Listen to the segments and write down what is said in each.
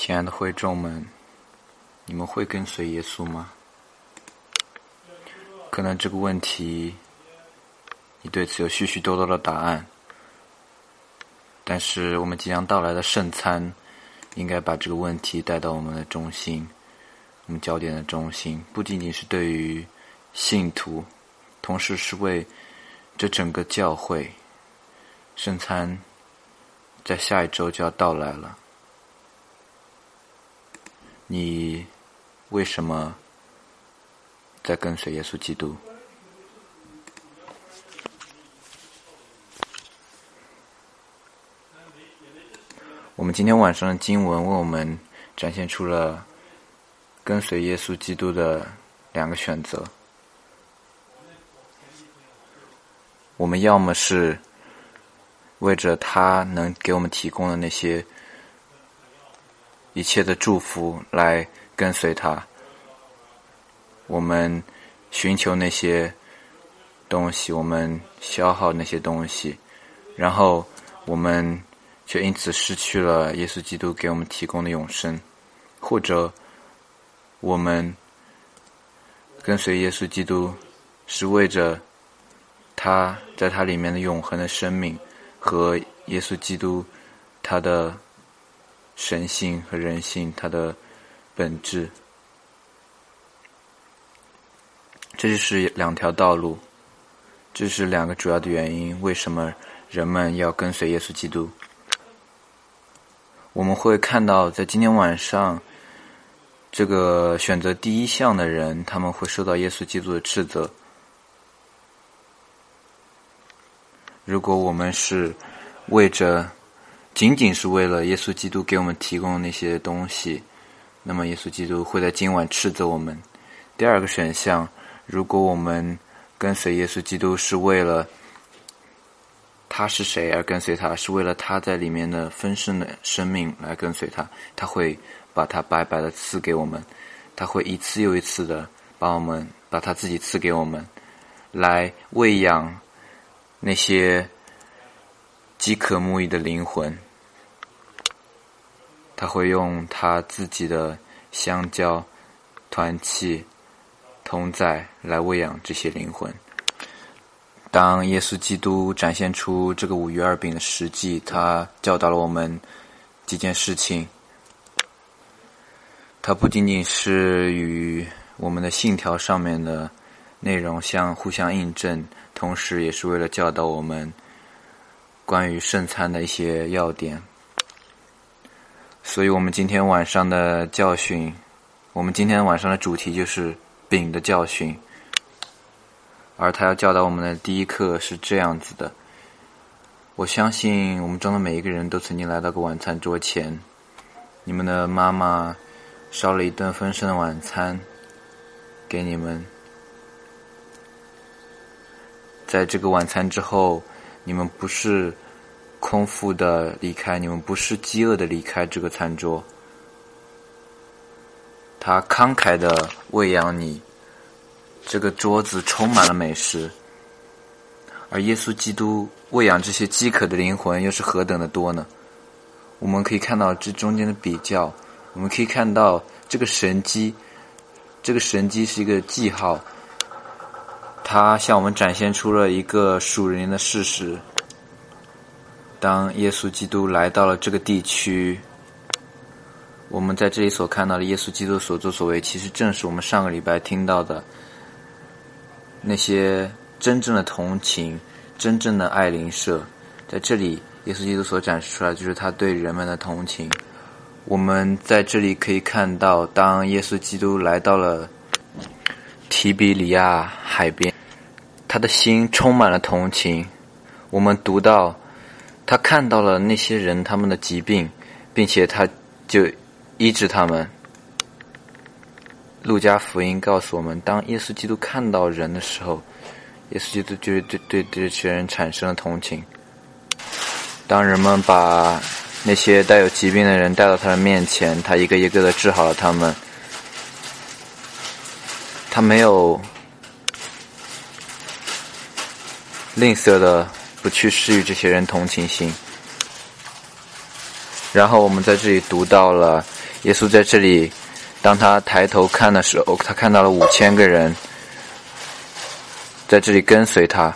亲爱的会众们，你们会跟随耶稣吗？可能这个问题你对此有许许多多的答案，但是我们即将到来的圣餐应该把这个问题带到我们的中心，我们焦点的中心，不仅仅是对于信徒，同时是为这整个教会。圣餐在下一周就要到来了，你为什么在跟随耶稣基督？我们今天晚上的经文为我们展现出了跟随耶稣基督的两个选择。我们要么是为着他能给我们提供的那些一切的祝福来跟随他，我们寻求那些东西，我们消耗那些东西，然后我们却因此失去了耶稣基督给我们提供的永生。或者我们跟随耶稣基督是为着他在他里面的永恒的生命和耶稣基督他的神性和人性，他的本质。这就是两条道路，这是两个主要的原因，为什么人们要跟随耶稣基督。我们会看到在今天晚上这个选择第一项的人，他们会受到耶稣基督的斥责。如果我们是仅仅是为了耶稣基督给我们提供的那些东西，那么耶稣基督会在今晚斥责我们。第二个选项，如果我们跟随耶稣基督是为了他是谁而跟随他，是为了他在里面的丰盛的生命来跟随他，他会把他白白的赐给我们，他会一次又一次的把他自己赐给我们，来喂养那些饥渴慕义的灵魂。他会用他自己的香蕉、团契、同在来喂养这些灵魂。当耶稣基督展现出这个5鱼2饼的实际，他教导了我们几件事情。它不仅仅是与我们的信条上面的内容互相印证，同时也是为了教导我们关于圣餐的一些要点。所以我们今天晚上的主题就是饼的教训。而他要教导我们的第一课是这样子的：我相信我们中的每一个人都曾经来到过晚餐桌前，你们的妈妈烧了一顿丰盛的晚餐给你们，在这个晚餐之后，你们不是空腹的离开，你们不是饥饿的离开这个餐桌，他慷慨的喂养你，这个桌子充满了美食。而耶稣基督喂养这些饥渴的灵魂又是何等的多呢？我们可以看到这中间的比较，我们可以看到这个神迹是一个记号，它向我们展现出了一个属灵的事实。当耶稣基督来到了这个地区，我们在这里所看到的耶稣基督所作所为，其实正是我们上个礼拜听到的那些真正的同情，真正的爱邻舍。在这里耶稣基督所展示出来就是他对人们的同情。我们在这里可以看到，当耶稣基督来到了提比里亚海边，他的心充满了同情。我们读到他看到了那些人他们的疾病，并且他就医治他们。路加福音告诉我们，当耶稣基督看到人的时候，耶稣基督就是对这些人产生了同情。当人们把那些带有疾病的人带到他的面前，他一个一个的治好了他们。他没有吝啬的不去施予这些人同情心。然后我们在这里读到了耶稣在这里，当他抬头看的时候，他看到了5000个人在这里跟随他。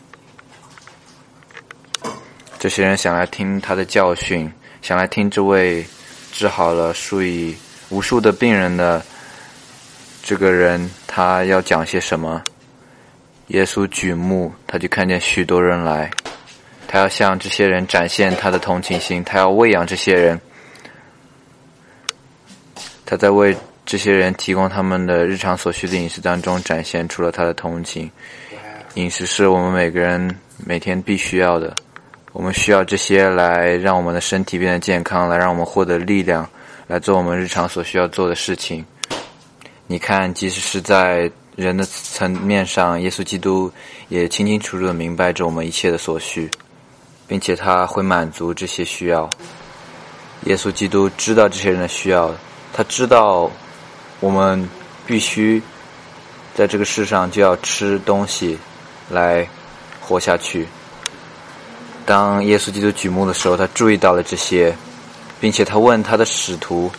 这些人想来听他的教训，想来听这位治好了数以无数的病人的这个人，他要讲些什么。耶稣举目，他就看见许多人来，他要向这些人展现他的同情心，他要喂养这些人，他在为这些人提供他们的日常所需的饮食当中展现出了他的同情。饮食是我们每个人每天必须要的，我们需要这些来让我们的身体变得健康，来让我们获得力量，来做我们日常所需要做的事情。你看，即使是在人的层面上，耶稣基督也清清楚楚地明白着我们一切的所需，并且他会满足这些需要。耶稣基督知道这些人的需要，他知道我们必须在这个世上就要吃东西来活下去。当耶稣基督举目的时候，他注意到了这些，并且他问他的使徒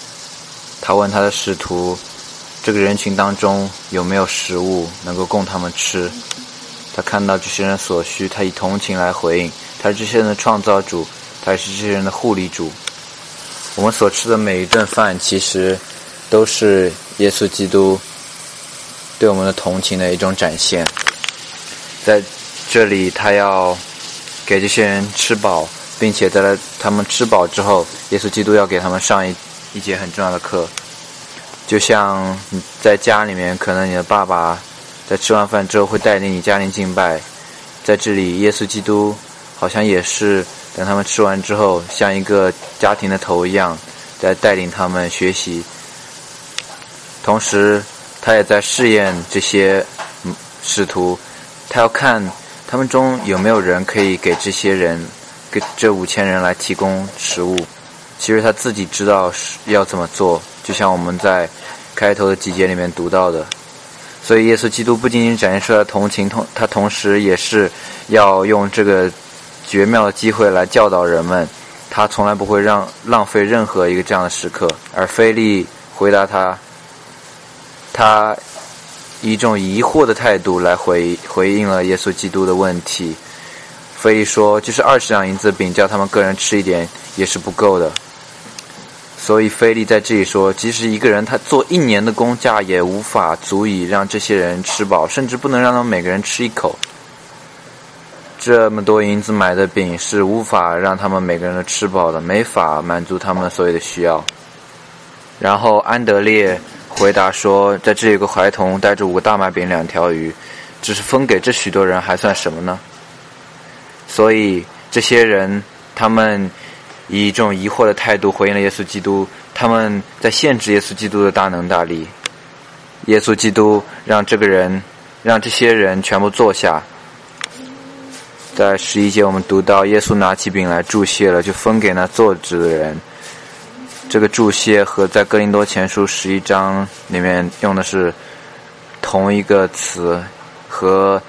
这个人群当中有没有食物能够供他们吃。他看到这些人所需，他以同情来回应。他是这些人的创造主，他是这些人的护理主。我们所吃的每一顿饭其实都是耶稣基督对我们的同情的一种展现。在这里他要给这些人吃饱，并且在他们吃饱之后，耶稣基督要给他们上一节很重要的课。就像你在家里面，可能你的爸爸在吃完饭之后会带领你家庭敬拜，在这里耶稣基督好像也是等他们吃完之后，像一个家庭的头一样，在带领他们学习。同时他也在试验这些使徒，他要看他们中有没有人可以给这些人，给这5000人来提供食物。其实他自己知道要怎么做，就像我们在开头的几节里面读到的。所以耶稣基督不仅仅展现出来同情，他同时也是要用这个绝妙的机会来教导人们，他从来不会浪费任何一个这样的时刻。而腓利回答他以一种疑惑的态度来回应了耶稣基督的问题。腓利说，就是20两银子饼叫他们个人吃一点也是不够的。所以腓利在这里说，即使一个人他做1年的工价也无法足以让这些人吃饱，甚至不能让他们每个人吃一口。这么多银子买的饼是无法让他们每个人都吃饱的，没法满足他们所有的需要。然后安德烈回答说，在这里有个孩童带着5个大麦饼2条鱼，只是分给这许多人还算什么呢？所以这些人他们以一种疑惑的态度回应了耶稣基督，他们在限制耶稣基督的大能大力。耶稣基督让这些人全部坐下。在11节我们读到，耶稣拿起饼来祝谢了，就分给那坐着的人。这个祝谢和在哥林多前书11章里面用的是同一个词，和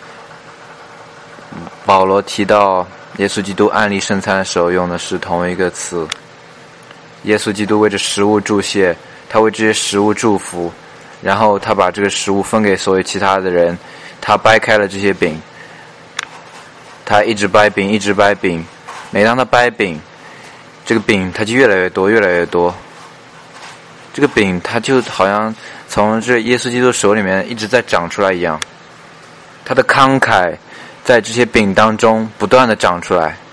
保罗提到耶稣基督按立圣餐的时候用的是同一个词。耶稣基督为这食物祝谢，他为这些食物祝福，然后他把这个食物分给所有其他的人。他掰开了这些饼，他一直掰饼一直掰饼，每当他掰饼，这个饼它就越来越多越来越多。这个饼它就好像从这耶稣基督手里面一直在长出来一样，他的慷慨在这些饼当中不断的长出来。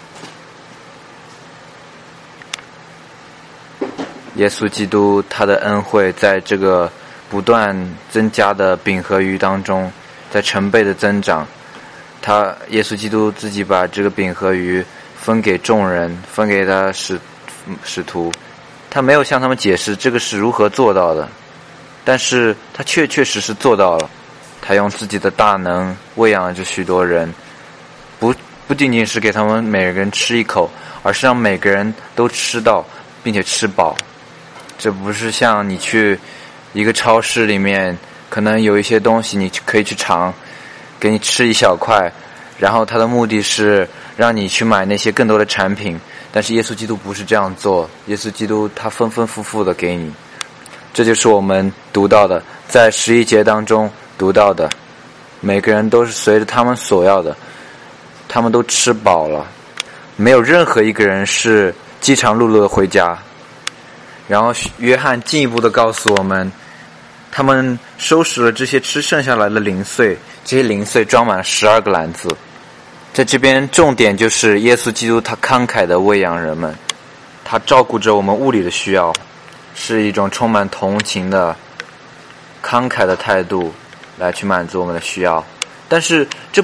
耶稣基督他的恩惠在这个不断增加的饼和鱼当中，在成倍的增长。耶稣基督自己把这个饼和鱼分给众人，分给他使徒，他没有向他们解释这个是如何做到的，但是他确实是做到了。他用自己的大能喂养了这许多人，不仅仅是给他们每个人吃一口，而是让每个人都吃到并且吃饱。这不是像你去一个超市里面，可能有一些东西你可以去尝，给你吃一小块，然后它的目的是让你去买那些更多的产品， 但是耶稣基督不是这样做，耶稣基督他丰丰富富的给你。这就是我们读到的，在11节当中读到的，每个人都是随着他们所要的，他们都吃饱了，没有任何一个人是饥肠辘辘的回家。然后约翰进一步的告诉我们，他们收拾了这些吃剩下来的零碎，这些零碎装满了12个篮子。在这边重点就是耶稣基督他慷慨的喂养人们，他照顾着我们物理的需要，是一种充满同情的慷慨的态度来去满足我们的需要。但是这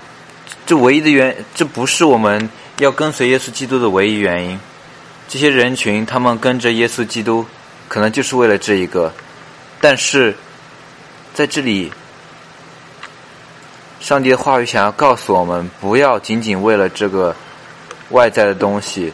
不是我们要跟随耶稣基督的唯一原因。这些人群他们跟着耶稣基督可能就是为了这一个，但是在这里上帝的话语想要告诉我们，不要仅仅为了这个外在的东西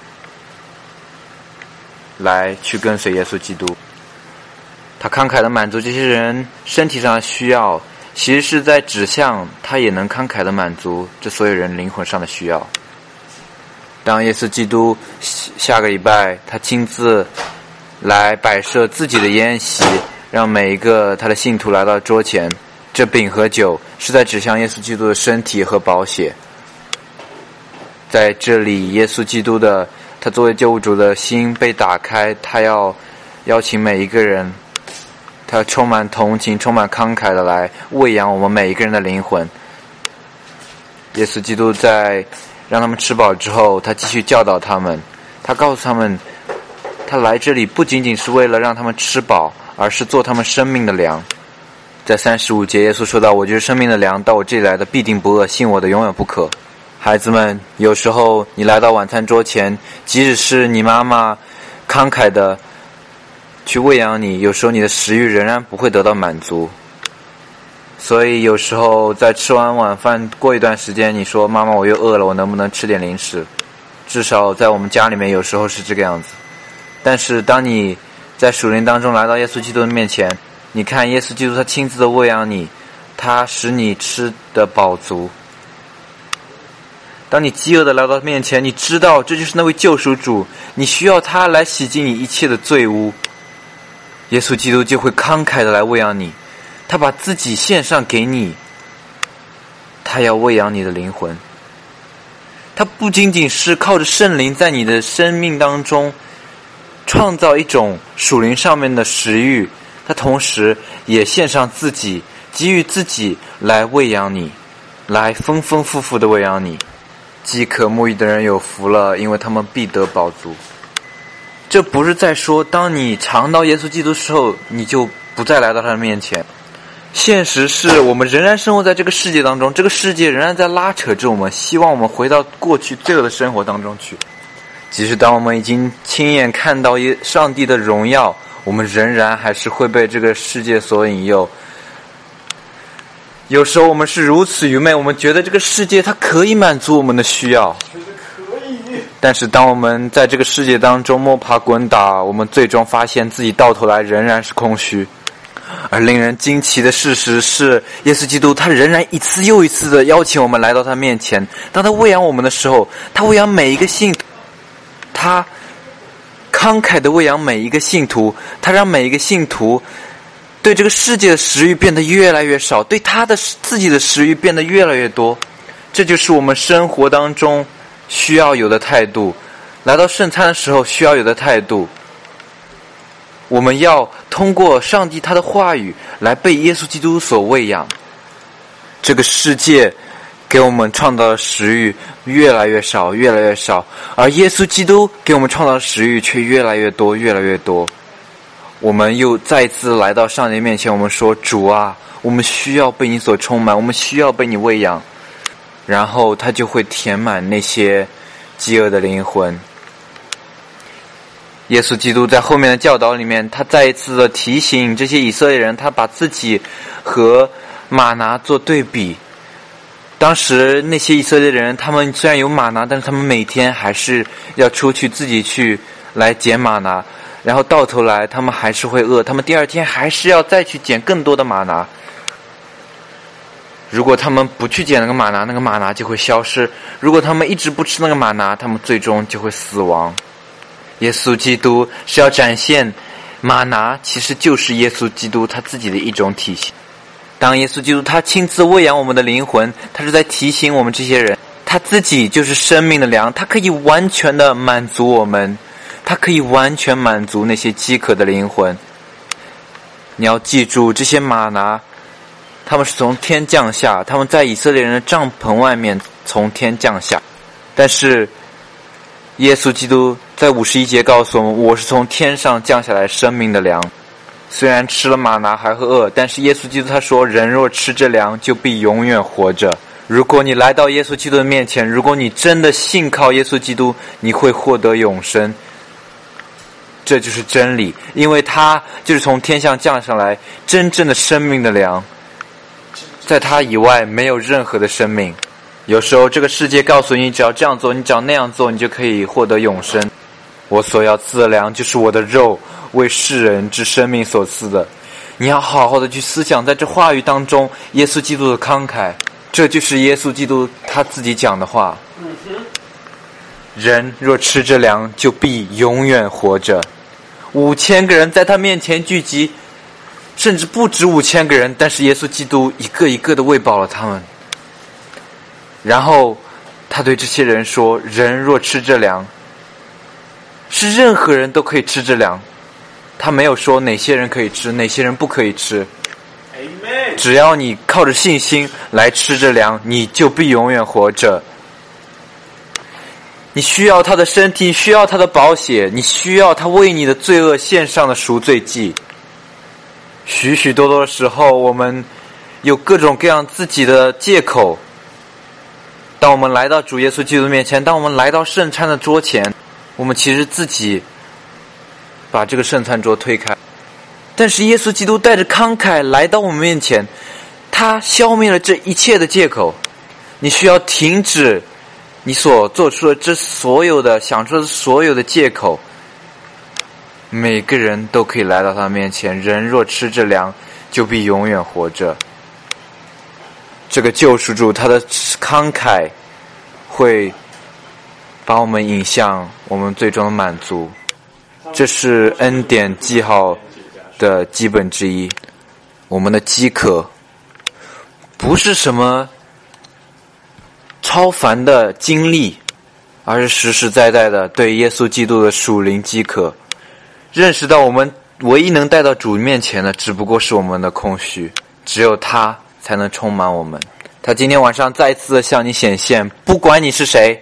来去跟随耶稣基督。他慷慨的满足这些人身体上的需要，其实是在指向他也能慷慨的满足这所有人灵魂上的需要。当耶稣基督下个礼拜他亲自来摆设自己的宴席，让每一个他的信徒来到桌前，这饼和酒是在指向耶稣基督的身体和宝血。在这里耶稣基督的他作为救赎主的心被打开，他要邀请每一个人，他充满同情充满慷慨的来喂养我们每一个人的灵魂。耶稣基督在让他们吃饱之后，他继续教导他们，他告诉他们，他来这里不仅仅是为了让他们吃饱，而是做他们生命的粮。在35节耶稣说到，我就是生命的粮，到我这里来的必定不饿，信我的永远不渴。孩子们，有时候你来到晚餐桌前，即使是你妈妈慷慨的去喂养你，有时候你的食欲仍然不会得到满足。所以有时候在吃完晚饭过一段时间，你说妈妈我又饿了，我能不能吃点零食？至少在我们家里面有时候是这个样子。但是当你在属灵当中来到耶稣基督的面前，你看耶稣基督他亲自的喂养你，他使你吃得饱足。当你饥饿的来到面前，你知道这就是那位救赎主，你需要他来洗净你一切的罪污，耶稣基督就会慷慨的来喂养你，他把自己献上给你，他要喂养你的灵魂。他不仅仅是靠着圣灵在你的生命当中创造一种属灵上面的食欲，他同时也献上自己，给予自己来喂养你，来丰丰富富的喂养你。饥渴沐浴的人有福了，因为他们必得饱足。这不是在说当你尝到耶稣基督的时候，你就不再来到他的面前。现实是我们仍然生活在这个世界当中，这个世界仍然在拉扯着我们，希望我们回到过去罪恶的生活当中去。即使当我们已经亲眼看到上帝的荣耀，我们仍然还是会被这个世界所引诱。有时候我们是如此愚昧，我们觉得这个世界它可以满足我们的需要，但是当我们在这个世界当中摸爬滚打，我们最终发现自己到头来仍然是空虚。而令人惊奇的事实是，耶稣基督他仍然一次又一次的邀请我们来到他面前。当他喂养我们的时候，他喂养每一个信徒，他慷慨的喂养每一个信徒，他让每一个信徒对这个世界的食欲变得越来越少，对他的自己的食欲变得越来越多。这就是我们生活当中需要有的态度，来到圣餐的时候需要有的态度。我们要通过上帝他的话语来被耶稣基督所喂养。这个世界给我们创造的食欲越来越少，越来越少，而耶稣基督给我们创造的食欲却越来越多，越来越多。我们又再一次来到上帝面前，我们说，主啊，我们需要被你所充满，我们需要被你喂养。然后他就会填满那些饥饿的灵魂。耶稣基督在后面的教导里面，他再一次的提醒这些以色列人，他把自己和玛拿做对比。当时那些以色列人，他们虽然有玛拿，但是他们每天还是要出去自己去来捡玛拿，然后到头来他们还是会饿，他们第二天还是要再去捡更多的玛拿。 如果他们不去捡那个玛拿，那个玛拿就会消失；如果他们一直不吃那个玛拿，他们最终就会死亡。耶稣基督是要展现玛拿其实就是耶稣基督他自己的一种体现。当耶稣基督他亲自喂养我们的灵魂，他是在提醒我们这些人，他自己就是生命的粮，他可以完全的满足我们，他可以完全满足那些饥渴的灵魂。你要记住，这些玛拿他们是从天降下，他们在以色列人的帐篷外面从天降下，但是耶稣基督在51节告诉我们，我是从天上降下来生命的粮。虽然吃了玛拿还会饿，但是耶稣基督他说，人若吃这粮就必永远活着。如果你来到耶稣基督的面前，如果你真的信靠耶稣基督，你会获得永生。这就是真理，因为他就是从天上降下来真正的生命的粮，在他以外没有任何的生命。有时候这个世界告诉你，只要这样做，你只要那样做，你就可以获得永生。我所要赐的粮就是我的肉，为世人之生命所赐的。你要好好的去思想在这话语当中耶稣基督的慷慨，这就是耶稣基督他自己讲的话。人若吃这粮就必永远活着。5000个人在他面前聚集，甚至不止5000个人，但是耶稣基督一个一个的喂饱了他们。然后他对这些人说，人若吃这粮，是任何人都可以吃这粮，他没有说哪些人可以吃，哪些人不可以吃。只要你靠着信心来吃这粮，你就必永远活着。你需要他的身体，你需要他的宝血，你需要他为你的罪恶献上的赎罪祭。许许多多的时候，我们有各种各样自己的借口。当我们来到主耶稣基督面前，当我们来到圣餐的桌前，我们其实自己把这个圣餐桌推开。但是耶稣基督带着慷慨来到我们面前，他消灭了这一切的借口。你需要停止你所做出的这所有的想出的所有的借口。每个人都可以来到他面前，人若吃这粮就必永远活着。这个救赎主他的慷慨会把我们引向我们最终的满足，这是恩典记号的基本之一。我们的饥渴不是什么超凡的经历，而是实实在在的对耶稣基督的属灵饥渴，认识到我们唯一能带到主面前的只不过是我们的空虚，只有他才能充满我们。他今天晚上再次的向你显现，不管你是谁，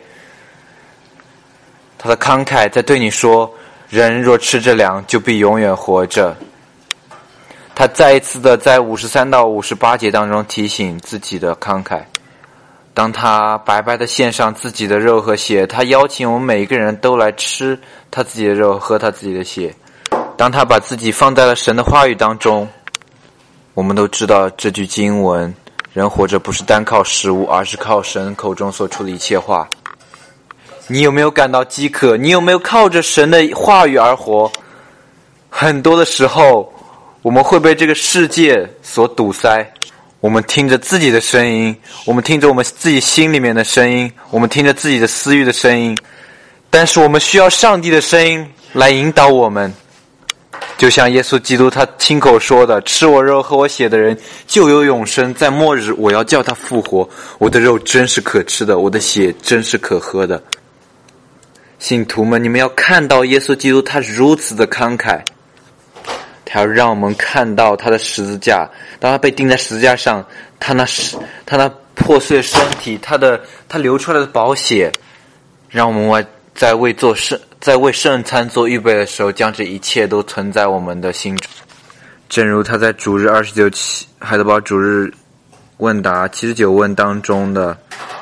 他的慷慨在对你说，人若吃这粮就必永远活着。他再一次的在53到58节当中提醒自己的慷慨。当他白白的献上自己的肉和血，他邀请我们每一个人都来吃他自己的肉，喝他自己的血。当他把自己放在了神的话语当中，我们都知道这句经文，人活着不是单靠食物，而是靠神口中所出的一切话。你有没有感到饥渴？你有没有靠着神的话语而活？很多的时候我们会被这个世界所堵塞，我们听着自己的声音，我们听着我们自己心里面的声音，我们听着自己的私欲的声音，但是我们需要上帝的声音来引导我们。就像耶稣基督他亲口说的，吃我肉喝我血的人就有永生，在末日我要叫他复活，我的肉真是可吃的，我的血真是可喝的。信徒们，你们要看到耶稣基督他如此的慷慨，他要让我们看到他的十字架，当他被钉在十字架上，他那破碎的身体，他流出来的宝血，让我们在为圣餐做预备的时候，将这一切都存在我们的心中。正如他在主日29海德堡主日问答79问当中的，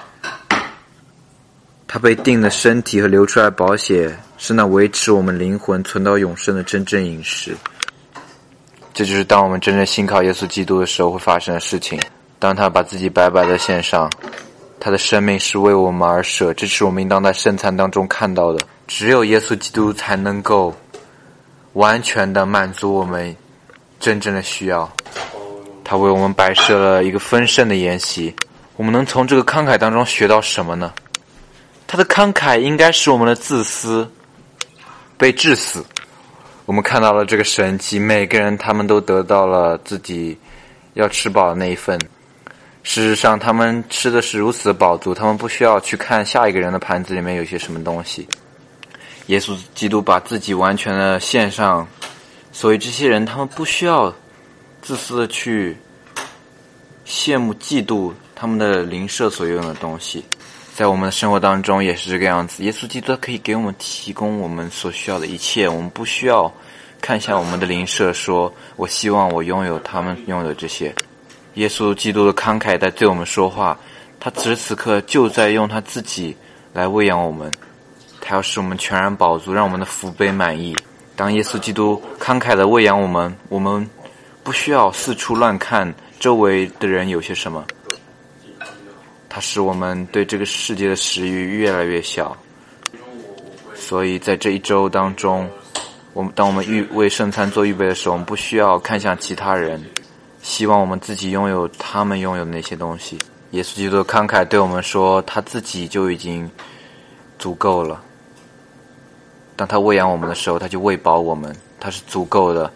他被钉的身体和流出来的宝血是那维持我们灵魂存到永生的真正饮食。这就是当我们真正信靠耶稣基督的时候会发生的事情。当他把自己白白的献上，他的生命是为我们而舍，这是我们应当在圣餐当中看到的。只有耶稣基督才能够完全的满足我们真正的需要， 他为我们摆设了一个丰盛的筵席。我们能从这个慷慨当中学到什么呢？他的慷慨应该使我们的自私被致死。我们看到了这个神迹，每个人他们都得到了自己要吃饱的那一份。事实上他们吃的是如此的饱足，他们不需要去看下一个人的盘子里面有些什么东西。耶稣基督把自己完全的献上，所以这些人他们不需要自私的去羡慕嫉妒他们的邻舍所拥有的东西。在我们的生活当中也是这个样子，耶稣基督可以给我们提供我们所需要的一切，我们不需要看向我们的邻舍说我希望我拥有他们拥有的这些。耶稣基督的慷慨在对我们说话，他此时此刻就在用他自己来喂养我们，他要使我们全然饱足，让我们的福杯满溢。当耶稣基督慷慨的喂养我们，我们不需要四处乱看周围的人有些什么，它使我们对这个世界的食欲越来越小。所以在这一周当中，当我们为圣餐做预备的时候，我们不需要看向其他人，希望我们自己拥有他们拥有的那些东西。耶稣基督的慷慨对我们说，他自己就已经足够了。当他喂养我们的时候，他就喂饱我们，他是足够的。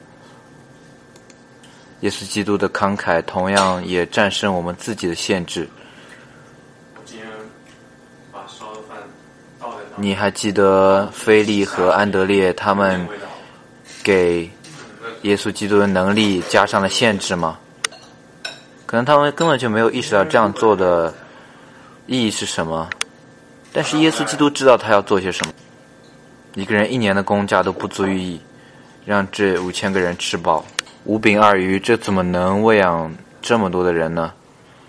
耶稣基督的慷慨同样也战胜我们自己的限制。你还记得腓利和安德烈他们给耶稣基督的能力加上了限制吗？可能他们根本就没有意识到这样做的意义是什么，但是耶稣基督知道他要做些什么。一个人1年的工价都不足以让这5000个人吃饱，5饼2鱼，这怎么能喂养这么多的人呢？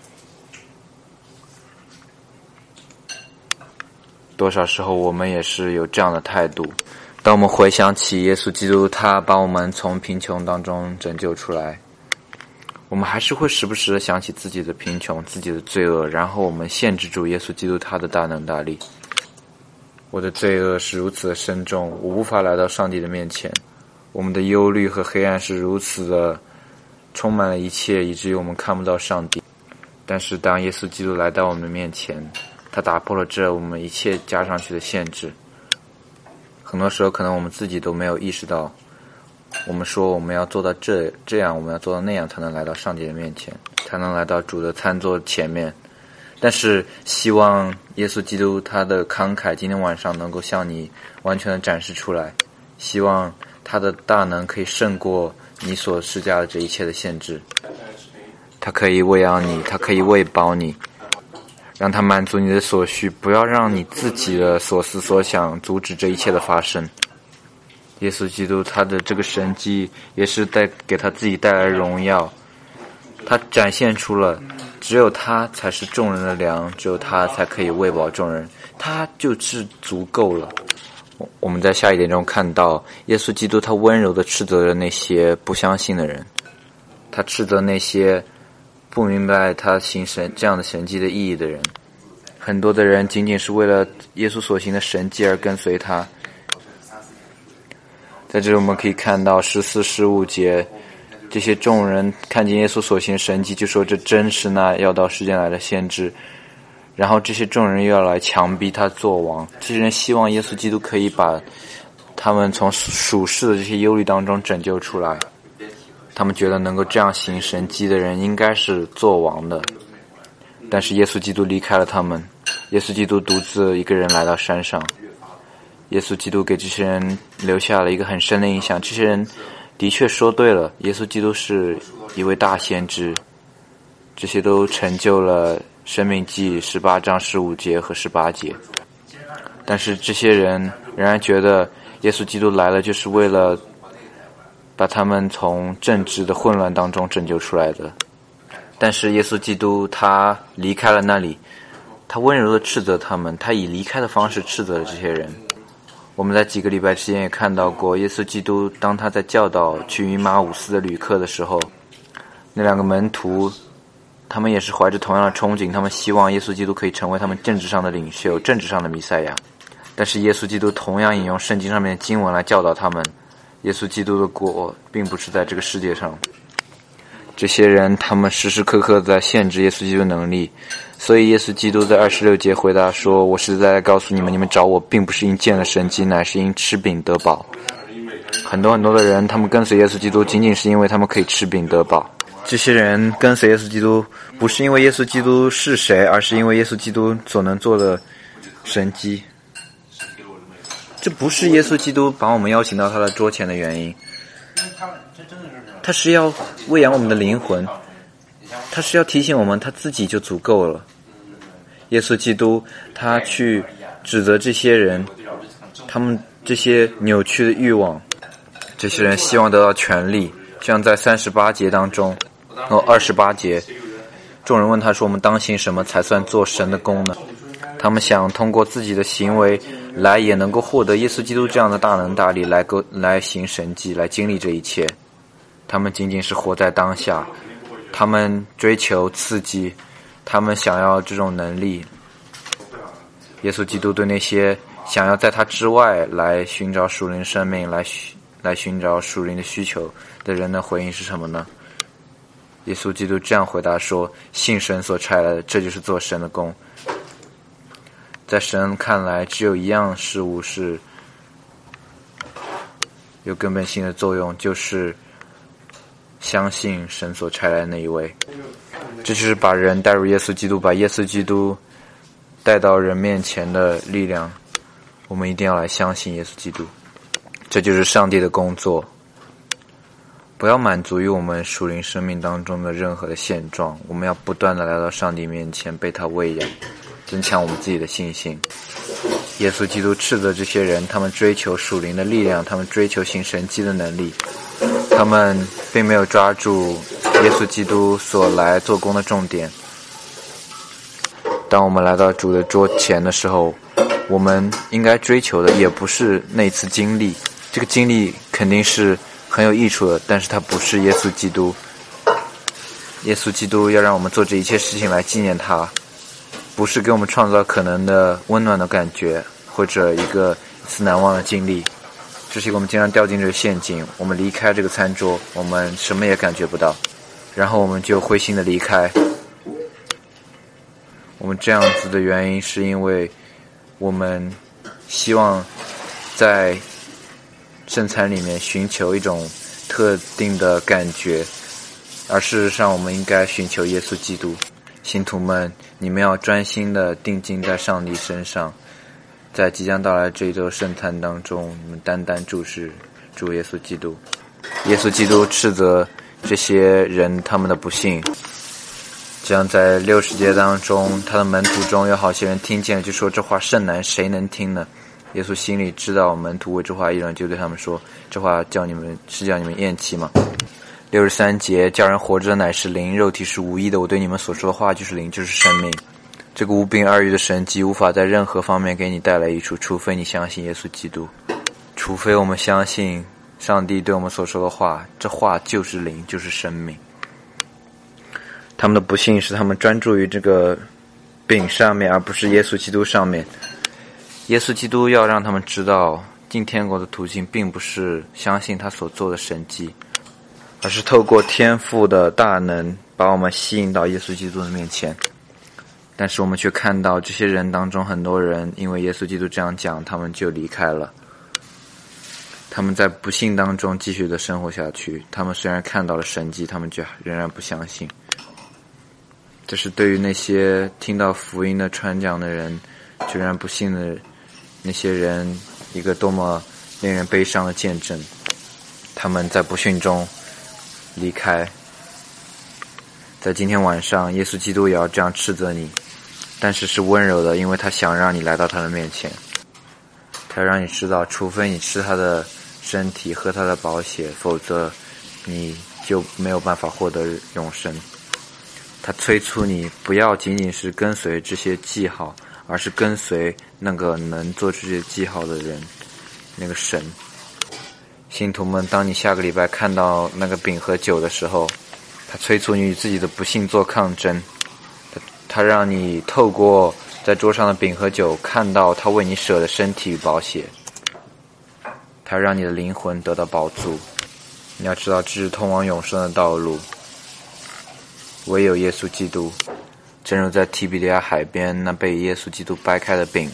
多少时候我们也是有这样的态度。当我们回想起耶稣基督他把我们从贫穷当中拯救出来，我们还是会时不时的想起自己的贫穷，自己的罪恶，然后我们限制住耶稣基督他的大能大力。我的罪恶是如此的深重，我无法来到上帝的面前。我们的忧虑和黑暗是如此的充满了一切，以至于我们看不到上帝。但是当耶稣基督来到我们的面前，他打破了这我们一切加上去的限制。很多时候可能我们自己都没有意识到，我们说我们要做到这样，我们要做到那样，才能来到上帝的面前，才能来到主的餐桌前面。但是希望耶稣基督他的慷慨今天晚上能够向你完全的展示出来，希望他的大能可以胜过你所施加的这一切的限制。他可以喂养你，他可以喂饱你，让他满足你的所需，不要让你自己的所思所想阻止这一切的发生。耶稣基督他的这个神迹也是给他自己带来荣耀，他展现出了只有他才是众人的粮，只有他才可以喂饱众人，他就是足够了。我们在下一点中看到耶稣基督他温柔地斥责了那些不相信的人，他斥责那些不明白他行这样的神迹的意义的人。很多的人仅仅是为了耶稣所行的神迹而跟随他。在这里我们可以看到14、15节，这些众人看见耶稣所行神迹，就说这真是那要到世间来的先知。然后这些众人又要来强逼他做王，这些人希望耶稣基督可以把他们从属世的这些忧虑当中拯救出来。他们觉得能够这样行神迹的人应该是做王的，但是耶稣基督离开了他们，耶稣基督独自一个人来到山上。耶稣基督给这些人留下了一个很深的印象，这些人的确说对了，耶稣基督是一位大先知，这些都成就了申命记18章15节和18节。但是这些人仍然觉得耶稣基督来了就是为了把他们从政治的混乱当中拯救出来的。但是耶稣基督他离开了那里，他温柔地斥责他们，他以离开的方式斥责了这些人。我们在几个礼拜之前也看到过，耶稣基督当他在教导去以马忤斯的旅客的时候，那2个门徒他们也是怀着同样的憧憬，他们希望耶稣基督可以成为他们政治上的领袖，政治上的弥赛亚。但是耶稣基督同样引用圣经上面的经文来教导他们，耶稣基督的国并不是在这个世界上。 这些人他们时时刻刻在限制耶稣基督的能力，所以耶稣基督在26节回答说，我实在告诉你们，你们找我并不是因见了神迹，乃是因吃饼得饱。很多的人他们跟随耶稣基督仅仅是因为他们可以吃饼得饱。这些人跟随耶稣基督不是因为耶稣基督是谁，而是因为耶稣基督所能做的神迹。这不是耶稣基督把我们邀请到他的桌前的原因，他是要喂养我们的灵魂，他是要提醒我们他自己就足够了。耶稣基督他去指责这些人，他们这些扭曲的欲望，这些人希望得到权利，像在38节当中28节，众人问他说，我们当行什么才算做神的工呢？他们想通过自己的行为来也能够获得耶稣基督这样的大能大力，来行神迹，来经历这一切。他们仅仅是活在当下，他们追求刺激，他们想要这种能力。耶稣基督对那些想要在他之外来寻找属灵生命，来寻找属灵的需求的人的回应是什么呢？耶稣基督这样回答说，信神所差来的，这就是做神的工。在神看来，只有一样事物是有根本性的作用，就是相信神所差来的那一位。这就是把人带入耶稣基督，把耶稣基督带到人面前的力量。我们一定要来相信耶稣基督，这就是上帝的工作。不要满足于我们属灵生命当中的任何的现状，我们要不断的来到上帝面前，被他喂养，增强我们自己的信心。耶稣基督斥责这些人，他们追求属灵的力量，他们追求行神迹的能力，他们并没有抓住耶稣基督所来做工的重点。当我们来到主的桌前的时候，我们应该追求的也不是那次经历，这个经历肯定是很有益处的，但是它不是耶稣基督。耶稣基督要让我们做这一切事情来纪念他，不是给我们创造可能的温暖的感觉，或者一次难忘的经历。这是一个我们经常掉进这个陷阱，我们离开这个餐桌，我们什么也感觉不到，然后我们就灰心的离开。我们这样子的原因是因为我们希望在圣餐里面寻求一种特定的感觉，而事实上我们应该寻求耶稣基督。信徒们，你们要专心的定睛在上帝身上，在即将到来这一周圣餐当中，你们单单注视主耶稣基督。耶稣基督斥责这些人他们的不幸，这样在60节当中，他的门徒中有好些人听见就说，这话甚难，谁能听呢？耶稣心里知道门徒为这话议论，就对他们说，这话叫你们厌弃吗？63节，叫人活着的乃是灵，肉体是无益的。我对你们所说的话就是灵，就是生命。这个无病二愈的神迹无法在任何方面给你带来益处，除非你相信耶稣基督，除非我们相信上帝对我们所说的话，这话就是灵，就是生命。他们的不幸是他们专注于这个饼上面，而不是耶稣基督上面。耶稣基督要让他们知道，进天国的途径并不是相信他所做的神迹，而是透过天父的大能把我们吸引到耶稣基督的面前。但是我们却看到这些人当中很多人因为耶稣基督这样讲，他们就离开了，他们在不幸当中继续的生活下去。他们虽然看到了神迹，他们却仍然不相信。这是对于那些听到福音的传讲的人居然不信的那些人一个多么令人悲伤的见证。他们在不幸中离开。在今天晚上，耶稣基督也要这样斥责你，但是是温柔的，因为他想让你来到他的面前。他让你知道，除非你吃他的身体，喝他的宝血，否则你就没有办法获得永生。他催促你不要仅仅是跟随这些记号，而是跟随那个能做出这些记号的人，那个神。信徒们，当你下个礼拜看到那个饼和酒的时候，他催促你与自己的不幸做抗争。他让你透过在桌上的饼和酒看到他为你舍的身体与宝血。他让你的灵魂得到饱足。你要知道，这是通往永生的道路。 唯有耶稣基督。正如在提比利亚海边那被耶稣基督掰开的饼，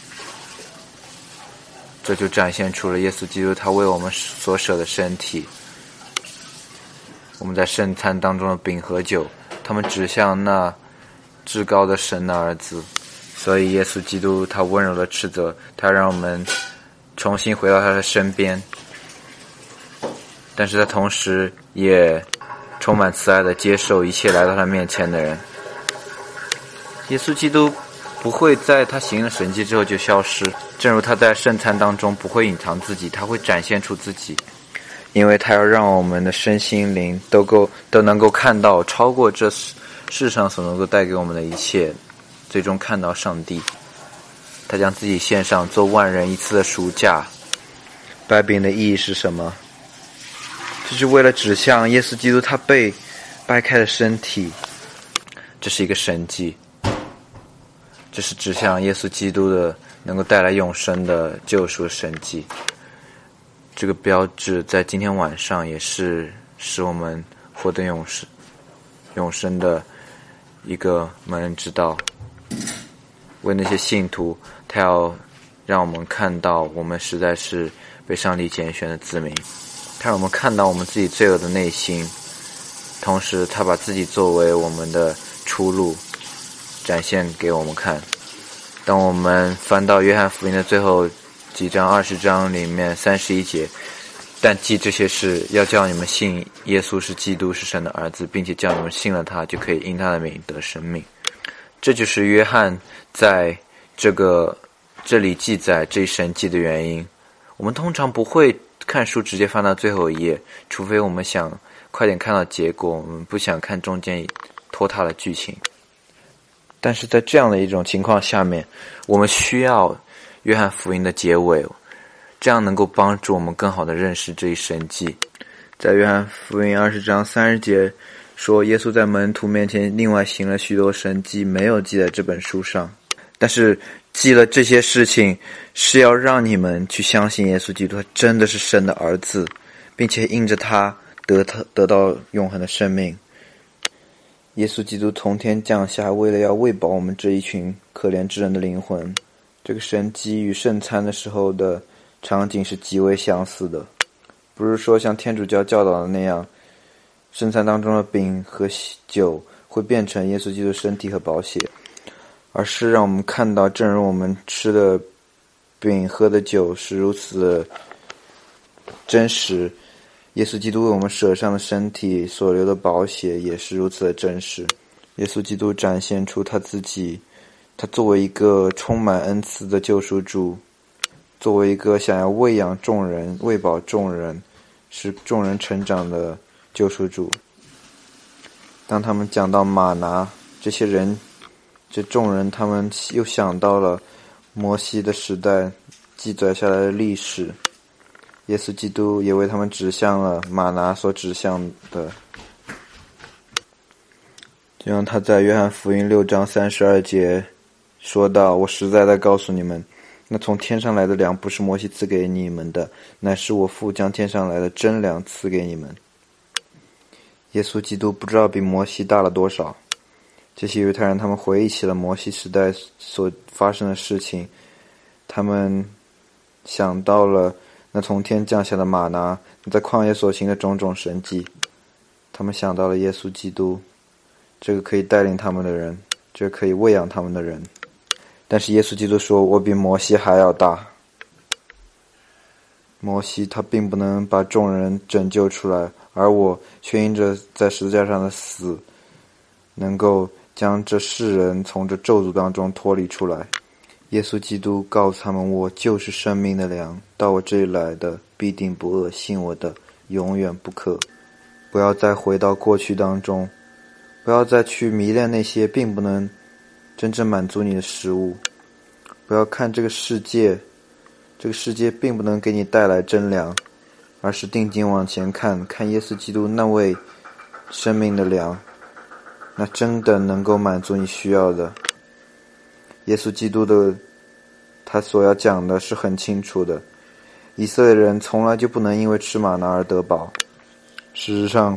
这就展现出了耶稣基督他为我们所舍的身体。我们在圣餐当中的饼和酒，他们指向那至高的神的儿子。所以耶稣基督他温柔的斥责，他让我们重新回到他的身边，但是他同时也充满慈爱的接受一切来到他面前的人。耶稣基督不会在他行了神迹之后就消失，正如他在圣餐当中不会隐藏自己，他会展现出自己，因为他要让我们的身心灵都能够看到超过这世上所能够带给我们的一切，最终看到上帝。他将自己献上做万人一次的赎价。掰饼的意义是什么？这是为了指向耶稣基督他被掰开的身体，这是一个神迹，这是指向耶稣基督的能够带来永生的救赎神迹。这个标志在今天晚上也是使我们获得永生的一个门人之道。为那些信徒，他要让我们看到我们实在是被上帝拣选的子民，他让我们看到我们自己罪恶的内心，同时他把自己作为我们的出路展现给我们看。当我们翻到约翰福音的最后几章20章里面31节，但记这些事，要叫你们信耶稣是基督，是神的儿子，并且叫你们信了他，就可以因他的名得生命。这就是约翰在这里记载这一神迹的原因。我们通常不会看书直接翻到最后一页，除非我们想快点看到结果，我们不想看中间拖沓的剧情。但是在这样的一种情况下面，我们需要约翰福音的结尾，这样能够帮助我们更好地认识这一神迹。在约翰福音20章30节说，耶稣在门徒面前另外行了许多神迹，没有记在这本书上，但是记了这些事情是要让你们去相信耶稣基督他真的是神的儿子，并且因着他得到永恒的生命。耶稣基督从天降下，为了要喂饱我们这一群可怜之人的灵魂。这个神迹与圣餐的时候的场景是极为相似的，不是说像天主教教导的那样，圣餐当中的饼和酒会变成耶稣基督的身体和宝血，而是让我们看到，正如我们吃的饼喝的酒是如此的真实，耶稣基督为我们舍上的身体所流的宝血也是如此的真实。耶稣基督展现出他自己，他作为一个充满恩赐的救赎主，作为一个想要喂养众人、喂饱众人、使众人成长的救赎主。当他们讲到玛拿，这众人他们又想到了摩西的时代记载下来的历史，耶稣基督也为他们指向了玛拿所指向的。就像他在约翰福音6章32节说到，我实在地告诉你们，那从天上来的粮不是摩西赐给你们的，乃是我父将天上来的真粮赐给你们。耶稣基督不知道比摩西大了多少，这些犹太人他们回忆起了摩西时代所发生的事情，他们想到了那从天降下的玛拿，在旷野所行的种种神迹，他们想到了耶稣基督，这个可以带领他们的人，这个可以喂养他们的人。但是耶稣基督说，我比摩西还要大。摩西他并不能把众人拯救出来，而我却因着在十字架上的死，能够将这世人从这咒诅当中脱离出来。耶稣基督告诉他们，我就是生命的粮，到我这里来的必定不饿，信我的永远不渴。不要再回到过去当中，不要再去迷恋那些并不能真正满足你的食物，不要看这个世界并不能给你带来真粮，而是定睛往前看，看耶稣基督那位生命的粮，那真的能够满足你需要的。耶稣基督的他所要讲的是很清楚的，以色列人从来就不能因为吃玛拿而得饱。事实上，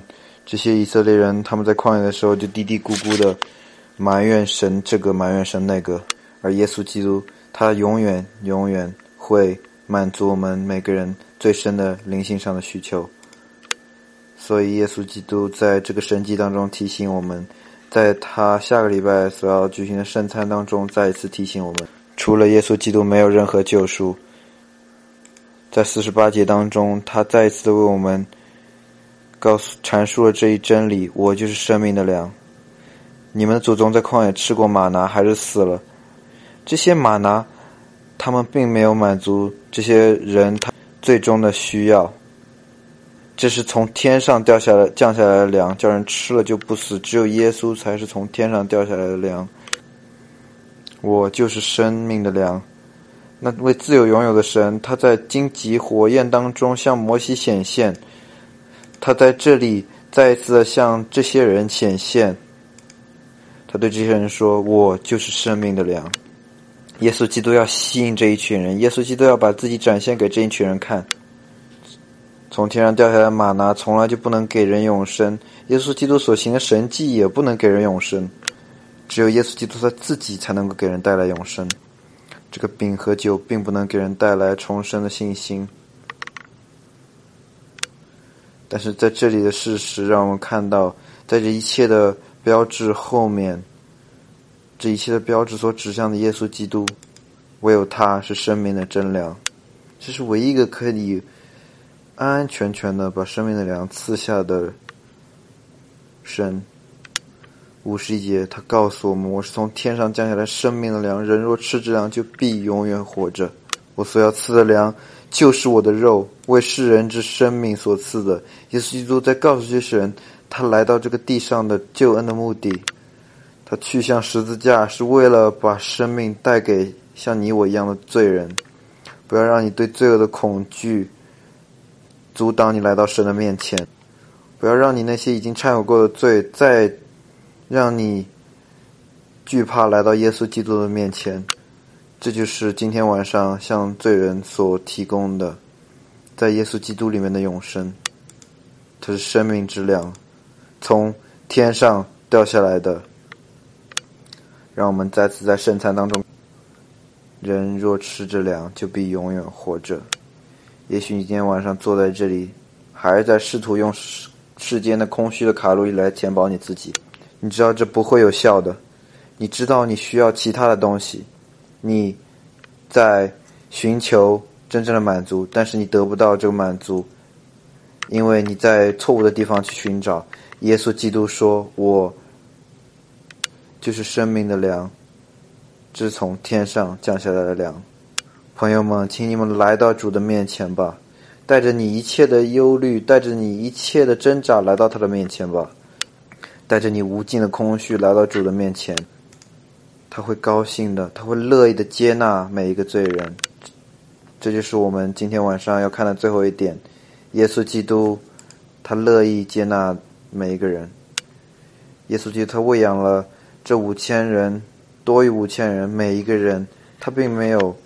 这些以色列人他们在旷野的时候就嘀嘀咕咕的埋怨神这个埋怨神那个，而耶稣基督他永远会满足我们每个人最深的灵性上的需求。所以耶稣基督在这个神迹当中提醒我们，在他下个礼拜所要举行的圣餐当中再一次提醒我们，除了耶稣基督没有任何救赎。在48节当中，他再一次为我们阐述了这一真理：我就是生命的粮。你们的祖宗在旷野吃过玛拿，还是死了。这些玛拿他们并没有满足这些人他最终的需要，这是从天上降下来的粮，叫人吃了就不死。只有耶稣才是从天上掉下来的粮。我就是生命的粮。那位自有永有的神，他在荆棘火焰当中向摩西显现，他在这里再一次的向这些人显现，他对这些人说，我就是生命的粮。耶稣基督要吸引这一群人，耶稣基督要把自己展现给这一群人看。从天上掉下来的玛拿从来就不能给人永生，耶稣基督所行的神迹也不能给人永生，只有耶稣基督他自己才能够给人带来永生。这个饼和酒并不能给人带来重生的信心，但是在这里的事实让我们看到，在这一切的标志后面，这一切的标志所指向的耶稣基督，唯有他是生命的真粮。这是唯一一个可以安安全全的把生命的粮赐下的神。51节他告诉我们，我是从天上降下来生命的粮，人若吃这粮就必永远活着。我所要赐的粮就是我的肉，为世人之生命所赐的。耶稣基督在告诉这些人，他来到这个地上的救恩的目的，他去向十字架是为了把生命带给像你我一样的罪人。不要让你对罪恶的恐惧阻挡你来到神的面前，不要让你那些已经忏悔过的罪再让你惧怕来到耶稣基督的面前。这就是今天晚上向罪人所提供的在耶稣基督里面的永生。它是生命之粮，从天上掉下来的。让我们再次在圣餐当中，人若吃这粮就必永远活着。也许你今天晚上坐在这里，还是在试图用世间的空虚的卡路里来填饱你自己。你知道这不会有效的，你知道你需要其他的东西，你在寻求真正的满足，但是你得不到这个满足，因为你在错误的地方去寻找。耶稣基督说，我就是生命的粮，这是从天上降下来的粮。朋友们，请你们来到主的面前吧，带着你一切的忧虑，带着你一切的挣扎来到他的面前吧，带着你无尽的空虚来到主的面前。他会高兴的，他会乐意的接纳每一个罪人。这就是我们今天晚上要看的最后一点，耶稣基督他乐意接纳每一个人。耶稣基督他喂养了这5000人，多于5000人，每一个人他并没有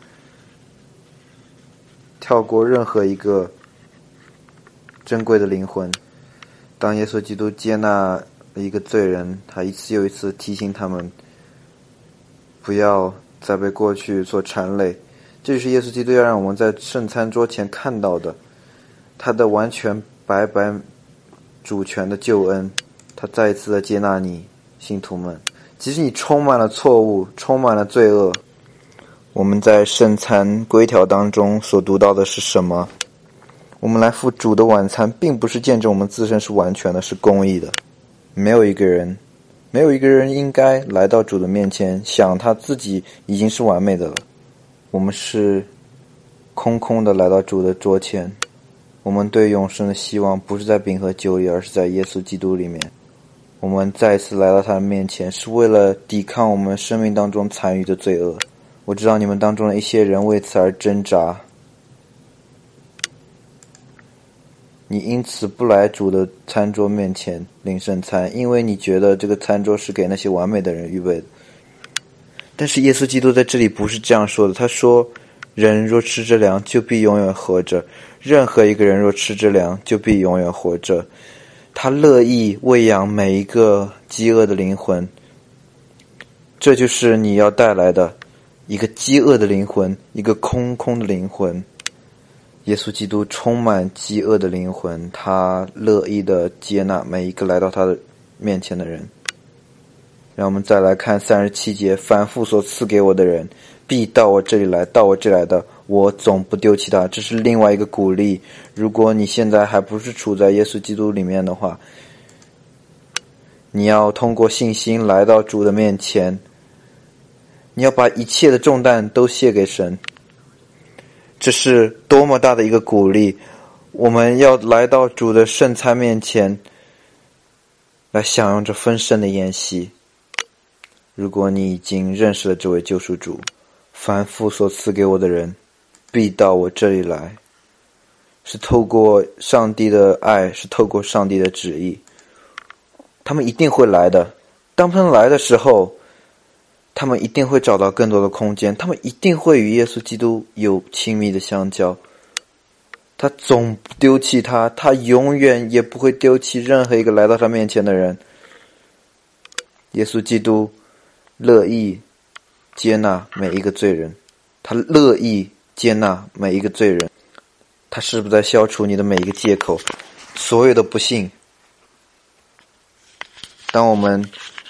跳过任何一个珍贵的灵魂。当耶稣基督接纳一个罪人，他一次又一次提醒他们不要再被过去所缠累。这就是耶稣基督要让我们在圣餐桌前看到的，他的完全白白主权的救恩。他再一次的接纳你，信徒们，即使你充满了错误，充满了罪恶。我们在圣餐规条当中所读到的是什么？我们来赴主的晚餐，并不是见证我们自身是完全的，是公义的。没有一个人应该来到主的面前想他自己已经是完美的了。我们是空空的来到主的桌前，我们对永生的希望不是在饼和酒里，而是在耶稣基督里面。我们再一次来到他的面前，是为了抵抗我们生命当中残余的罪恶。我知道你们当中的一些人为此而挣扎，你因此不来主的餐桌面前领圣餐，因为你觉得这个餐桌是给那些完美的人预备的。但是耶稣基督在这里不是这样说的，他说，人若吃这粮就必永远活着，任何一个人若吃这粮就必永远活着。 他乐意喂养每一个饥饿的灵魂。这就是你要带来的一个饥饿的灵魂，一个空空的灵魂。耶稣基督充满饥饿的灵魂，他乐意的接纳每一个来到他的面前的人。让我们再来看37节，凡父所赐给我的人，必到我这里来，到我这里来的，我总不丢弃他。这是另外一个鼓励。如果你现在还不是处在耶稣基督里面的话，你要通过信心来到主的面前，你要把一切的重担都卸给神。这是多么大的一个鼓励！我们要来到主的圣餐面前，来享用这丰盛的宴席。如果你已经认识了这位救赎主，凡父所赐给我的人，必到我这里来，是透过上帝的爱，是透过上帝的旨意，他们一定会来的。当他们来的时候，他们一定会找到更多的空间，他们一定会与耶稣基督有亲密的相交。他总不丢弃他，他永远也不会丢弃任何一个来到他面前的人。耶稣基督乐意接纳每一个罪人，他乐意接纳每一个罪人，他是不是在消除你的每一个借口，所有的不幸。当我们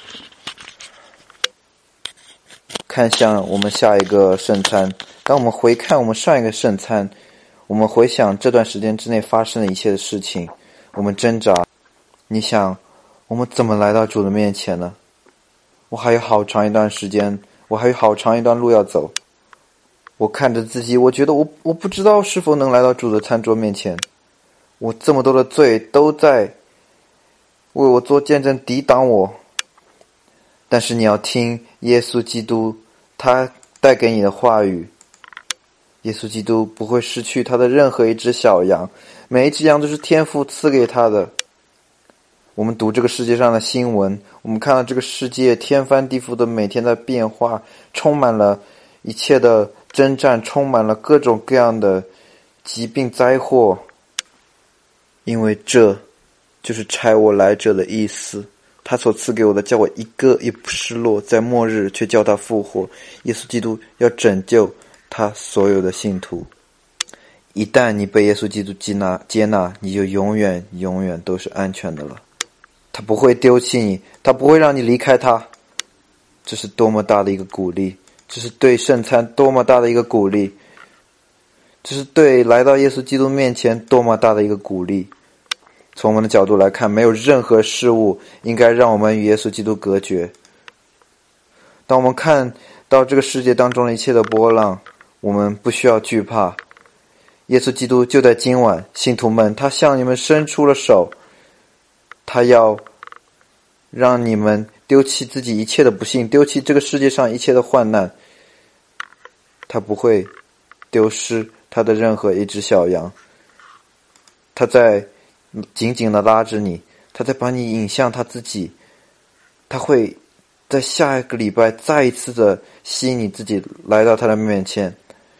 看向我们下一个圣餐，当我们回看我们上一个圣餐，我们回想这段时间之内发生的一切的事情，我们挣扎，你想我们怎么来到主的面前呢？我还有好长一段时间，我还有好长一段路要走。我看着自己，我觉得我不知道是否能来到主的餐桌面前。我这么多的罪都在为我做见证，抵挡我。但是你要听耶稣基督他带给你的话语，耶稣基督不会失去他的任何一只小羊，每一只羊都是天父赐给他的。我们读这个世界上的新闻，我们看到这个世界天翻地覆的每天在变化，充满了一切的征战，充满了各种各样的疾病灾祸，因为这就是差我来者的意思。他所赐给我的，叫我一个也不失落，在末日却叫他复活。耶稣基督要拯救他所有的信徒。一旦你被耶稣基督接纳，你就永远都是安全的了。他不会丢弃你，他不会让你离开他。这是多么大的一个鼓励，这是对圣餐多么大的一个鼓励，这是对来到耶稣基督面前多么大的一个鼓励。从我们的角度来看，没有任何事物应该让我们与耶稣基督隔绝。当我们看到这个世界当中的一切的波浪，我们不需要惧怕。耶稣基督就在今晚，信徒们，他向你们伸出了手，他要让你们丢弃自己一切的不幸，丢弃这个世界上一切的患难。他不会丢失他的任何一只小羊，他在紧紧地拉着你，他在把你引向他自己，他会在下一个礼拜再一次的吸引你自己来到他的面前。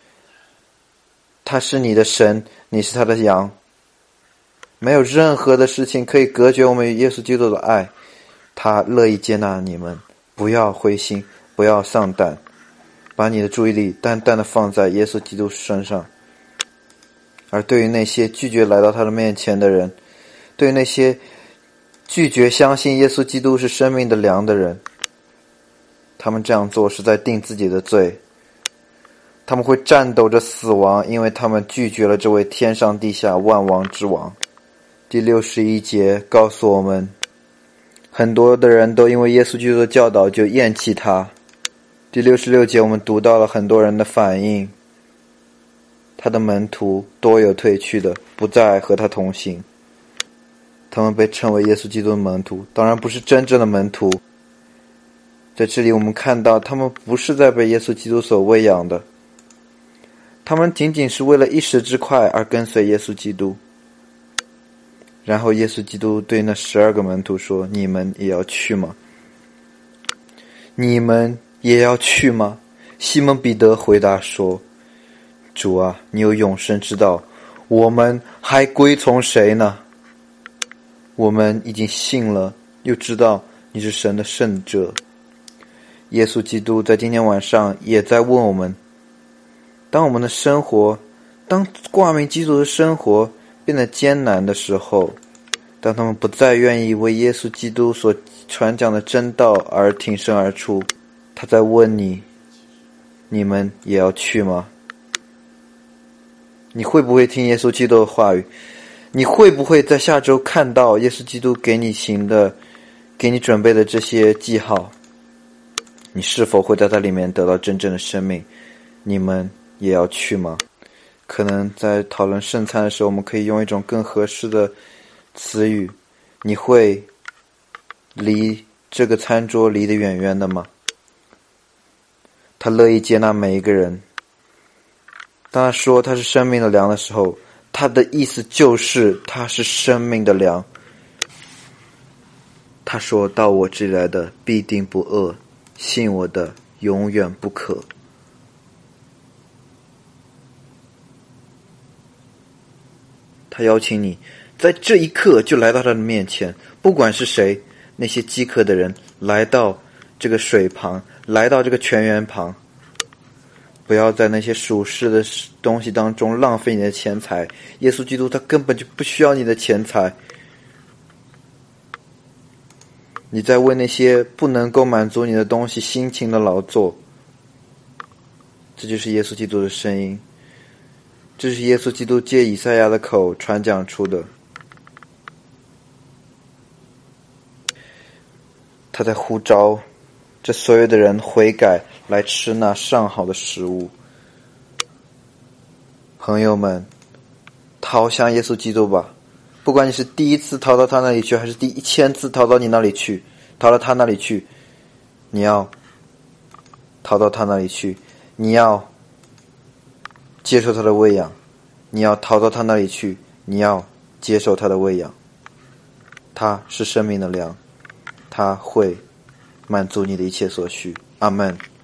他是你的神，你是他的羊，没有任何的事情可以隔绝我们与耶稣基督的爱。他乐意接纳你们，不要灰心，不要丧胆，把你的注意力单单的放在耶稣基督身上。而对于那些拒绝来到他的面前的人，对于那些拒绝相信耶稣基督是生命的粮的人，他们这样做是在定自己的罪。他们会战斗着死亡，因为他们拒绝了这位天上地下万王之王。第61节告诉我们，很多的人都因为耶稣基督的教导就厌弃他。第66节我们读到了很多人的反应，他的门徒多有退去的，不再和他同行。他们被称为耶稣基督的门徒，当然不是真正的门徒。在这里我们看到，他们不是在被耶稣基督所喂养的，他们仅仅是为了一时之快而跟随耶稣基督。然后耶稣基督对那12个门徒说，你们也要去吗？你们也要去吗？西门彼得回答说，主啊，你有永生之道，我们还归从谁呢？ 我们已经信了，又知道你是神的圣者。耶稣基督在今天晚上也在问我们，当我们的生活，当挂名基督的生活变得艰难的时候，当他们不再愿意为耶稣基督所传讲的真道而挺身而出，他在问你，你们也要去吗？你会不会听耶稣基督的话语？你会不会在下周看到耶稣基督给你准备的这些记号？你是否会在它里面得到真正的生命？你们也要去吗？可能在讨论圣餐的时候，我们可以用一种更合适的词语，你会离这个餐桌离得远远的吗？他乐意接纳每一个人。当他说他是生命的粮的时候，他的意思就是他是生命的粮。他说到我这里来的必定不饿，信我的永远不渴。他邀请你在这一刻就来到他的面前，不管是谁，那些饥渴的人来到这个水旁，来到这个泉源旁，不要在那些属世的东西当中浪费你的钱财。耶稣基督他根本就不需要你的钱财，你在为那些不能够满足你的东西辛勤的劳作。这就是耶稣基督的声音，这是耶稣基督借以赛亚的口传讲出的。他在呼召这所有的人悔改，来吃那上好的食物。朋友们，逃向耶稣基督吧，不管你是第一次逃到他那里去，还是第1000次逃到你那里去，逃到他那里去，你要逃到他那里去，你要接受他的喂养，你要逃到他那里去，你要接受他的喂养。他是生命的粮，他会满足你的一切所需。阿们。